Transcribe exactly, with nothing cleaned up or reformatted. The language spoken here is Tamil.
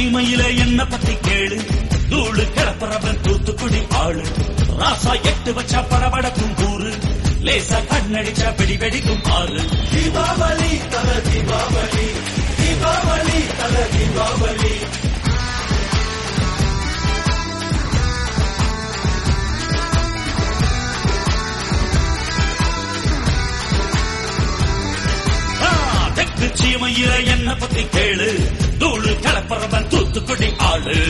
சீமையில என்ன பத்தி கேளு, தூளு கிளப்புறவன் தூத்துக்குடி ஆளு. ராசா எட்டு வச்சா படபடக்கும் கூறு, லேசா கண்ணடிச்சா வெடி வெடிக்கும் ஆறு. தீபாவளி தல தீபாவளி, தீபாவளி தல தீபாவளி. தெற்கு சீமையில என்ன பத்தி கேளு, தூளு கிளப்புறவன் தூத்துக்குடி ஆளு.